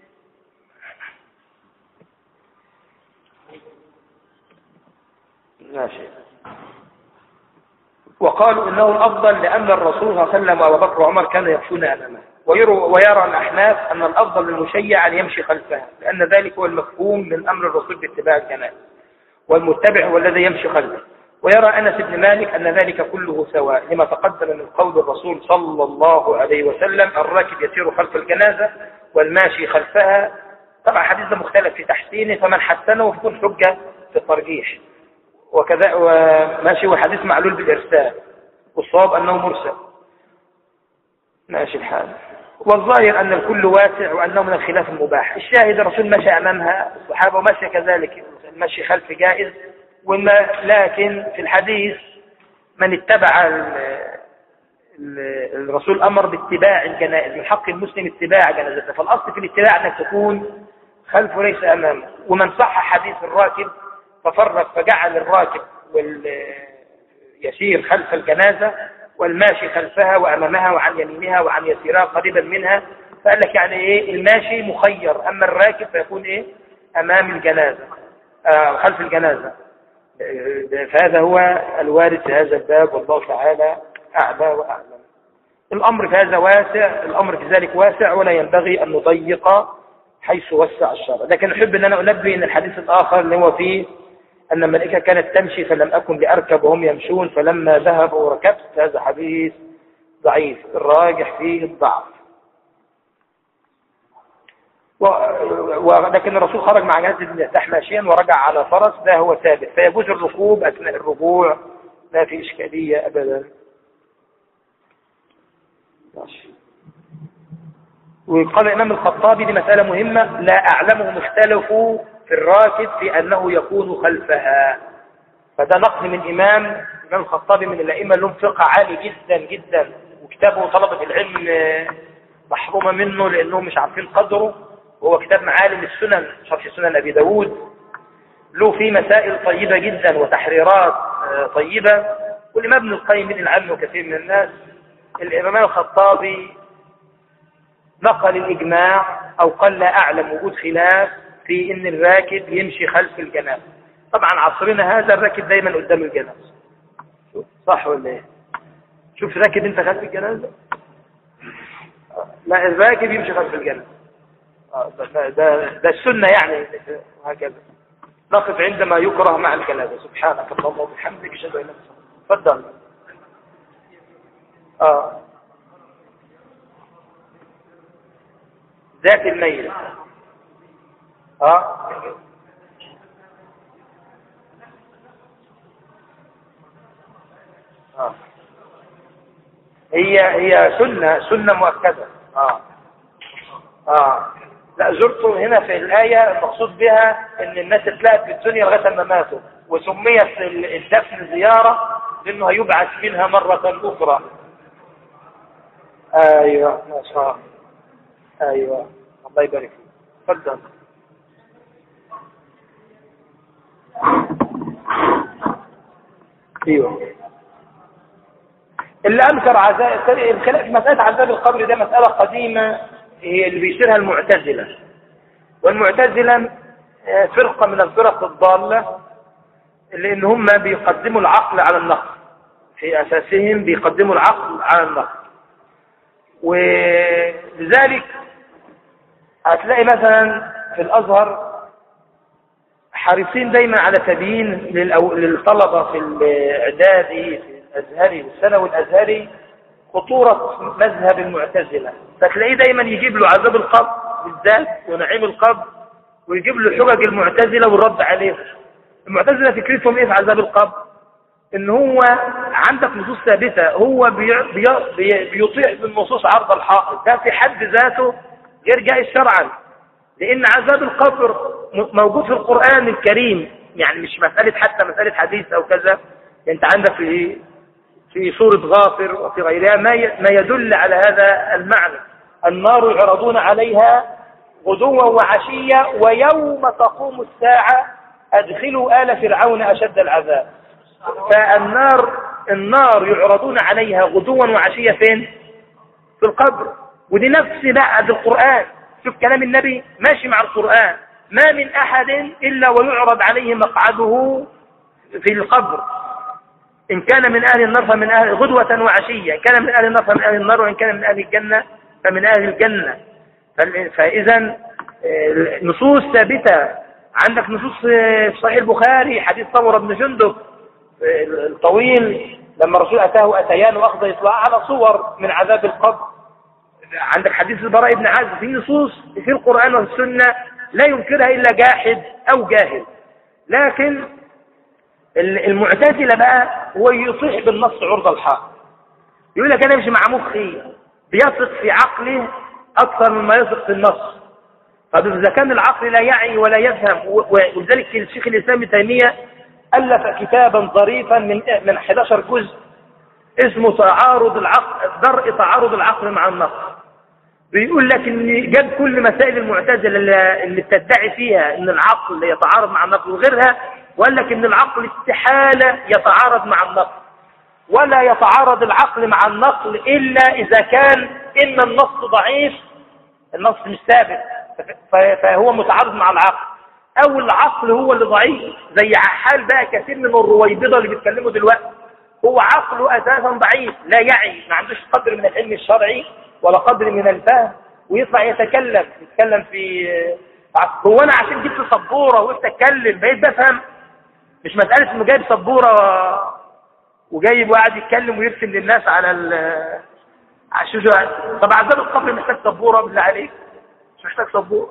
وقالوا إنه الأفضل لأن الرسول صلى الله عليه وسلم وأبو بكر وعمر كانوا يمشون أمامه. ويرى الأحناف أن الأفضل للمشيع أن يمشي خلفها، لأن ذلك هو المفهوم من أمر الرسول باتباع الجنازة، والمتبع هو الذي يمشي خلفه. ويرى أنس بن مالك أن ذلك كله سواء، لما تقدم من قول الرسول صلى الله عليه وسلم: الراكب يسير خلف الجنازة والماشي خلفها. طبعا حديث ده مختلف في تحسينه، فمن حسنه فيكون حجة في الترجيح. وكذا وماشي، والحديث معلول بالإرسال، والصواب أنه مرسل. ماشي الحال. والظاهر أن الكل واسع وأنه من الخلاف المباح. الشاهد الرسول مشى أمامها، الصحابة ومشى كذلك، المشي خلف جائز. لكن في الحديث من اتبع الرسول أمر باتباع الجنائز، من حق المسلم اتباع جنازته، فالأصل في الاتباع أنك تكون خلفه ليس أمامه. ومن صح حديث الراكب ففرق فجعل الراكب يسير خلف الجنازة والماشي خلفها وأمامها وعن يمينها وعن يسيرها قريبا منها، فقال لك يعني إيه الماشي مخير، أما الراكب فيكون إيه أمام الجنازة خلف الجنازة. فهذا هو الوارد في هذا الباب، والله تعالى أعلى وأعلم. الأمر في هذا واسع، الأمر في ذلك واسع، ولا ينبغي أن نضيق حيث وسع الشرع. لكن أحب أن أنا أنبه أن الحديث الآخر اللي هو فيه أن الملائكة كانت تمشي فلم أكن لأركب وهم يمشون فلما ذهبوا ركبت، هذا حديث ضعيف، الراجح فيه الضعف. ولكن الرسول خرج مع جهاز المفتاح ماشيا ورجع على فرس، ده هو ثابت، فيجوز الركوب أثناء الرجوع، لا في إشكالية أبدا. وقال الإمام الخطابي دي مسألة مهمة، لا أعلمهم اختلفوا في الراكب في أنه يكون خلفها. فده نقل من الإمام الخطابي من الأئمة لهم فقه عالي جدا جدا، وكتابه طلبة العلم محرومة منه لأنهم مش عارفين قدره. وهو كتاب معالم السنن، شرح سنن أبي داود، له فيه مسائل طيبة جدا وتحريرات طيبة. والإمام ابن القيم من العلم وكثير من الناس، الإمام الخطابي نقل الإجماع أو قال لا أعلم وجود خلاف في إن الراكب يمشي خلف الجنازة. طبعا عصرنا هذا الراكب دايما قدام الجنازة، صح ولا ايه؟ شوف راكب انت خلف الجنازة، لا الراكب يمشي خلف الجنازة. ده السنة يعني، هكذا نقف عندما يكره مع الجنازة. سبحانك اللهم وبحمدك اشهد ان لا اله الا انت. تفضل. ذات الميل. هي سنة مؤكدة. لا زرته هنا في الآية المقصود بها ان الناس اتلاقت في الدنيا لغاية ما ماتوا، وسميت الدفن زيارة لانه هيبعث منها مرة اخرى. ايوه ما شاء الله. ايوه الله يبارك فيك. تفضل. ايوه اللي انكر عذاب الخلاف في مساله عذاب القبر ده مساله قديمه، هي اللي بيصيرها المعتزله. والمعتزله فرقه من الفرق الضاله، لان هم بيقدموا العقل على النقل، في اساسهم بيقدموا العقل على النقل. ولذلك هتلاقي مثلا في الازهر حريصين دايما على تبيين للطلبه في الاعدادي في الازهري والثانوي الازهري خطوره مذهب المعتزله، فتلاقيه دايما يجيب له عذاب القبر بالذات ونعيم القبر، ويجيب له حجج المعتزله والرد عليهم. المعتزله فكرتهم ايه في عذاب القبر؟ ان هو عندك نصوص ثابته، هو بيطيع بالنصوص عرض الحائط، ده في حد ذاته غير جائز شرعا، لان عذاب القبر موجود في القرآن الكريم، يعني مش مسألة حتى مسألة حديث او كذا. انت عندك في في سورة غافر وفي غيرها ما يدل على هذا المعنى. النار يعرضون عليها غدوا وعشيا ويوم تقوم الساعة أدخلوا آل فرعون أشد العذاب. النار يعرضون عليها غدوا وعشيا فين؟ في القبر. ودي نفس بقى القرآن. شوف كلام النبي ماشي مع القرآن. ما من أحد إلا ويعرض عليه مقعده في القبر، إن كان من أهل النار فمن أهل غدوة وعشية، إن كان من أهل النار فمن أهل النار، وإن كان من أهل الجنة فمن أهل الجنة. فإذا نصوص ثابتة. عندك نصوص في صحيح البخاري حديث سمرة بن جندب الطويل لما الرسول أتاه أتيان وأخذ يطلع على صور من عذاب القبر. عندك حديث البراء بن عازب. في نصوص في القرآن والسنة لا ينكرها إلا جاحد أو جاهل. لكن المعتزلة بقى هو يصيح بالنص عرض الحائط. يقول لك أنا مش مع مخي، بيثق في عقله أكثر مما يثق في النص. طب إذا كان العقل لا يعي ولا يفهم، ولذلك الشيخ الإسلام ابن تيمية ألف كتابا ظريفا من 11 جزء اسمه تعارض العقل، درء تعارض العقل مع النص. بيقول لك ان جاب كل مسائل المعتزله اللي بتدعي فيها ان العقل يتعارض مع النقل وغيرها، وقال لك ان العقل استحاله يتعارض مع النقل، ولا يتعارض العقل مع النقل الا اذا كان ان النص ضعيف، النص مش ثابت فهو متعارض مع العقل، او العقل هو اللي ضعيف. زي حال بقى كثير من الرويبضه اللي بيتكلموا دلوقتي، هو عقله اساسا ضعيف، لا يعي، ما عندوش قدر من العلم الشرعي ولا قدر من الفهم، ويطلع يتكلم في هو انا عشان جبت سبوره وقفت اتكلم بقيت بفهم؟ مش مساله انه جايب سبوره وجايب وقاعد يتكلم ويرسم للناس على الشجاع. طب عذاب القبر محتاج سبوره بالله عليك؟ مش محتاج سبوره.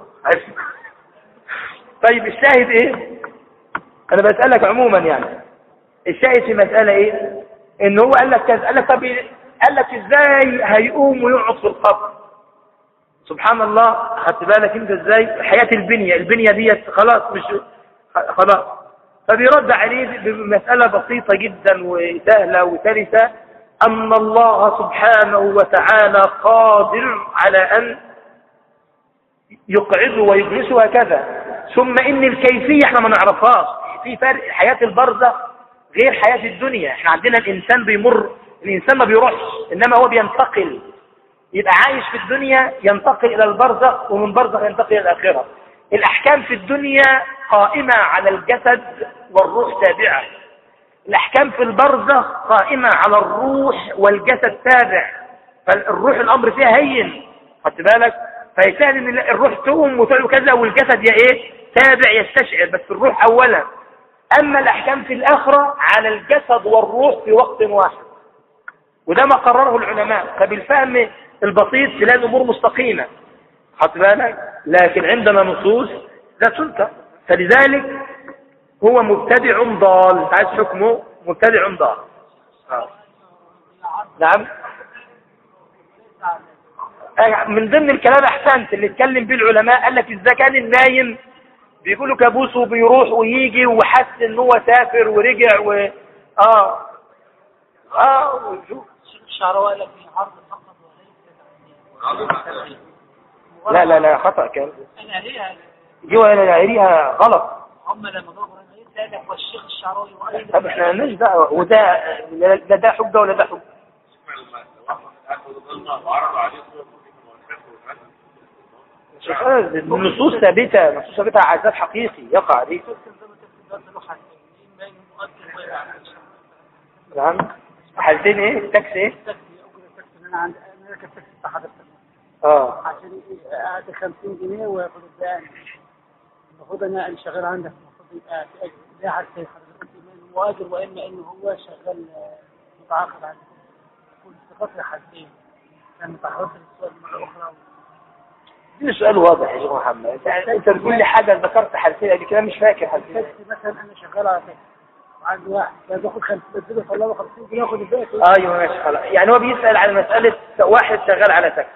طيب الشاهد ايه؟ انا بسالك عموما يعني الشاهد في مساله ايه؟ ان هو قال لك كذا، قال لك طب قال لك ازاي هيقوم ويقعد في القبر؟ سبحان الله. خدت بالك انت ازاي؟ حياه البنيه ديت خلاص، مش خلاص. فبيرد عليه بمساله بسيطه جدا وسهله وسلسه، ان الله سبحانه وتعالى قادر على ان يقعده ويجلسه هكذا، ثم ان الكيفيه احنا ما نعرفهاش. في فرق، حياه البرزخ غير حياه الدنيا. احنا عندنا الانسان بيمر، الإنسان ما بيروحش إنما هو بينتقل، يبقى عايش في الدنيا ينتقل إلى البرزخ، ومن برزخ ينتقل إلى الآخرة. الأحكام في الدنيا قائمة على الجسد والروح تابعة، الأحكام في البرزخ قائمة على الروح والجسد تابع. فالروح الأمر فيها هين، خدت بالك؟ فيسهل إن الروح تقوم وتقول كذا والجسد تابع يستشعر، بس الروح أولا. أما الأحكام في الآخرة على الجسد والروح في وقت واحد، وده ما قرره العلماء. فبالفهم البسيط تلاقي الأمور مستقيمة، خدت بالك؟ لكن عندنا نصوص لا تنكر. فلذلك هو مبتدع ضال. عايز حكمه مبتدع ضال. نعم. من ضمن الكلام احسنت اللي اتكلم به العلماء، قال لك اذا كان النايم بيقولوا كابوسه بيروح ويجي وحس ان هو سافر ورجع وشوف الشعراوي قال لك عرض فقط وليس لا خطأ كان. انا ليها جوا ليها غلط. هم لما ضربوا قال لك والشيخ الشعراوي وايضا. طب احنا مالناش دعوه، وده ده حجه ولا ده حجه؟ النصوص ثابته، نصوص ثابته، عذاب حقيقي يقع عليه. نعم. حالتين ايه؟ التاكس ايه؟ انا راكب تاكسي بتاع حضرتك. عشان اعطي 50 جنيه وياخد الثاني. المفروض انا اللي شغال عندك المفروض يبقى في اجر. ده حاجه حضرتك مؤجر، واما انه هو شغال متعاقد عليه. كل فتره حالتين. لما تعرضت للسؤال مره اخرى. دي سؤال واضح يا شيخ محمد. انت بتقول لي حاجه ذكرت حالتين قبل كده مش فاكر حالتين. مثلا انا شغال على تاكسي. عندي واحد باخد 50 طلعوا 50 جنيه ياخد الباقي. ايوه ماشي خلاص. يعني هو بيسال على مساله واحد شغال على تاكسي،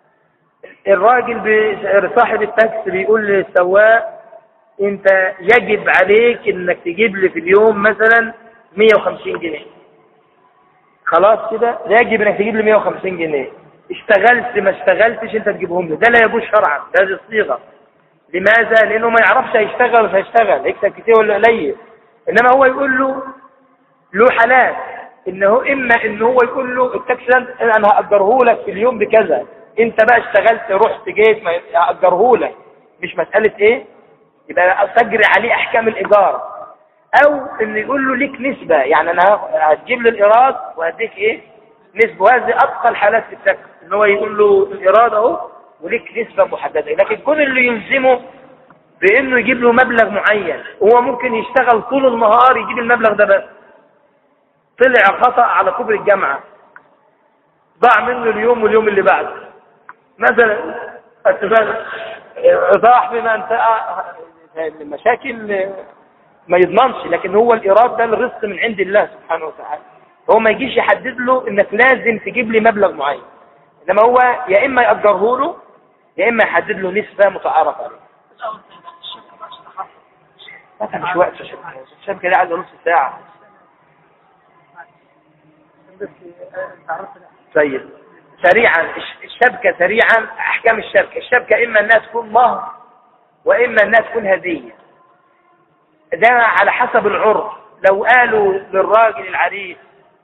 الراجل صاحب التاكسي بيقول للسواق انت يجب عليك انك تجيب لي في اليوم مثلا 150 جنيه. خلاص كده لا يجب انك تجيب لي 150 جنيه، اشتغلت ما اشتغلتش انت تجيبهم له، ده لا يجوز شرعا بهذه الصيغه. لماذا؟ لانه ما يعرفش هيشتغل مش هيشتغل، هيكسب كتير ولا قليل. انما هو يقول له حالات انه اما ان هو يقول له التاكسي انا هاجره لك في اليوم بكذا، انت بقى اشتغلت رحت جيت ما هاجره لك، مش مساله ايه يبقى اسجري عليه احكام الايجار. او ان يقول له ليك نسبه، يعني انا هتجيب لي الايراد وهديك ايه نسبه. وهذه ابقى الحالات في التاكسي ان هو يقول له الايراد اهو وليك نسبه محدده. لكن كون اللي يلزمه بانه يجيب له مبلغ معين، هو ممكن يشتغل طول النهار يجيب المبلغ ده بس، طلع خطأ على كوبري الجامعة ضاع منه اليوم واليوم اللي بعده مثلا، ضاع بما انتهى المشاكل ما يضمنش. لكن هو الإيراد ده الرزق من عند الله سبحانه وتعالى، هو ما يجيش يحدد له انك لازم تجيب لي مبلغ معين، انما هو يا اما يأجره له يا اما يحدد له نسبة متعارف عليها. مش وقت الشبكة دي عايزة نص ساعة. طيب سريعا الشبكة سريعا احكام الشبكة اما انها تكون مهر واما انها تكون هدية، ده على حسب العرف. لو قالوا للراجل العريس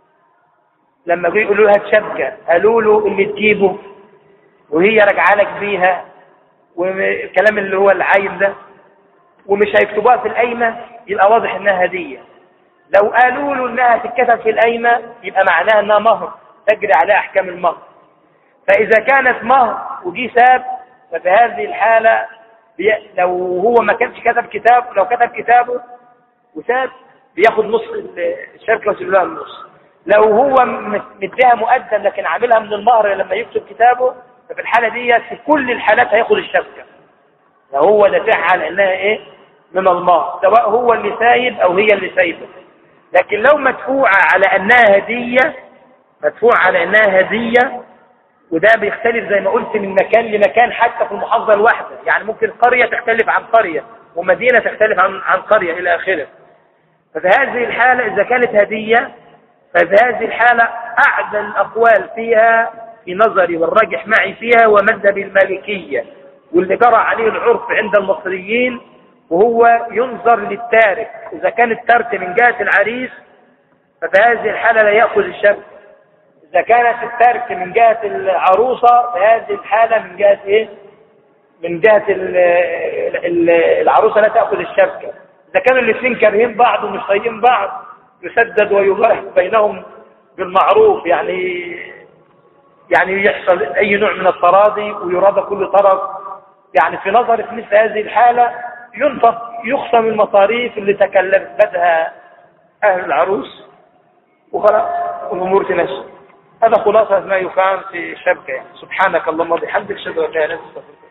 لما يقولوا له هات شبكة قالوا له اللي تجيبه وهي راجعه لك بيها والكلام اللي هو العايم ده ومش هيكتبوها في القايمة يبقى واضح انها هدية. لو قالوا له انها تتكتب في القايمة يبقى معناها انها مهر تجري عليها احكام المهر. فاذا كانت مهر وجي ساب ففي هذه الحالة لو هو ما كانش كتب كتاب، لو كتب كتابه وساب بياخد نص الشركة ويسيب لها النص. لو هو مديها مقدم لكن عاملها من المهر لما يكتب كتابه ففي الحالة دي في كل الحالات هياخد الشبكة لو هو دافعها على انها ايه من المهر، سواء هو اللي سايب او هي اللي سايبه. لكن لو مدفوعة على انها هدية، مدفوعة على انها هدية، وده بيختلف زي ما قلت من مكان لمكان حتى في المحافظة الواحدة، يعني ممكن قرية تختلف عن قرية ومدينة تختلف عن قرية الى اخره. ففي هذه الحالة اذا كانت هدية ففي هذه الحالة اعدل الاقوال فيها في نظري والراجح معي فيها ومذهب المالكية واللي جرى عليه العرف عند المصريين، وهو ينظر للتارك. إذا كان الترك من جهة العريس ففي هذه الحالة لا يأخذ الشبكة، إذا كانت الترك من جهة العروسة في هذه الحالة من جهة إيه؟ من جهة العروسة لا تأخذ الشبكة. إذا كانوا الاثنين كارهين بعض ومش طايقين بعض يسدد ويباح بينهم بالمعروف، يعني يحصل أي نوع من التراضي ويراضى كل طرف. يعني في نظر في مثل هذه الحالة يخصم المصاريف اللي تكلفتها أهل العروس وخلاص والأمور تمشي. هذا خلاصة ما يفهم في الشبكة. سبحانك اللهم وبحمدك أشهد أن لا إله إلا أنت